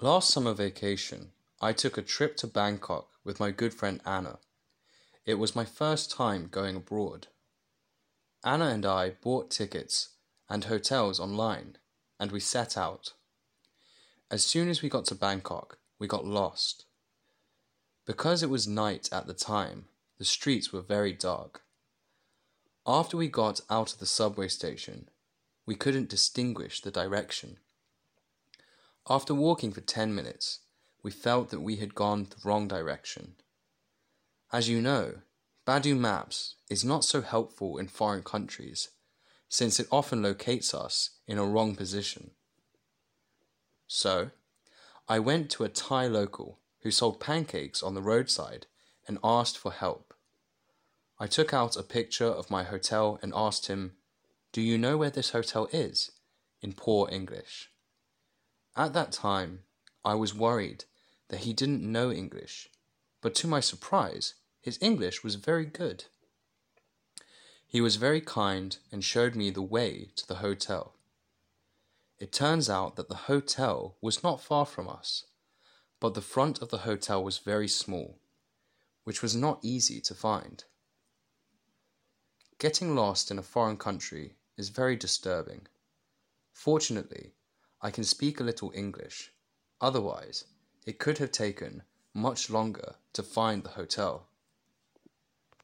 Last summer vacation, I took a trip to Bangkok with my good friend Anna. It was my first time going abroad. Anna and I bought tickets and hotels online, and we set out. As soon as we got to Bangkok, we got lost. Because it was night at the time, the streets were very dark. After we got out of the subway station, we couldn't distinguish the direction. After walking for 10 minutes, we felt that we had gone the wrong direction. As you know, Badu Maps is not so helpful in foreign countries, since it often locates us in a wrong position. So, I went to a Thai local who sold pancakes on the roadside and asked for help. I took out a picture of my hotel and asked him, "Do you know where this hotel is?" in poor English. At that time, I was worried that he didn't know English, but to my surprise, his English was very good. He was very kind and showed me the way to the hotel. It turns out that the hotel was not far from us, but the front of the hotel was very small, which was not easy to find. Getting lost in a foreign country is very disturbing. Fortunately, I can speak a little English, otherwise it could have taken much longer to find the hotel.